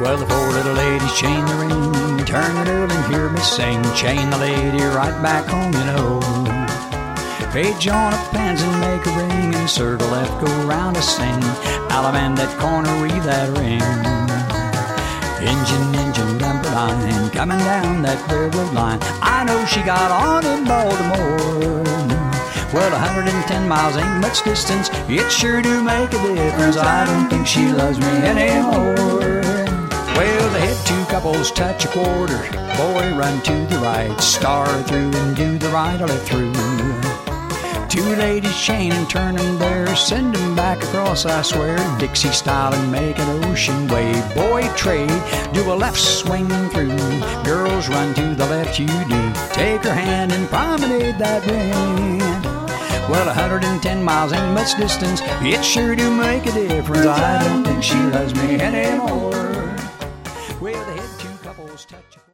Well, the four little ladies chain the ring, turn it up and hear me sing. Chain the lady right back home, you know. Page on a pants and make a ring, and circle left, go round to sing. Allemande that corner, weave that ring. Engine, number 9, coming down that railroad line. I know she got on in Baltimore. Well, 110 miles ain't much distance, it sure do make a difference. I don't think she loves me anymore. Well, the head two couples touch a quarter. Boy, run to the right, star through and do the right or left through. Two ladies chain and turn them there, send them back across, I swear, Dixie style and make an ocean wave. Boy, trade, do a left swing through. Girls, run to the left, you do. Take her hand and promenade that ring. Well, 110 miles ain't much distance, it sure do make a difference. I don't think she loves me anymore. Well, the head two couples touch.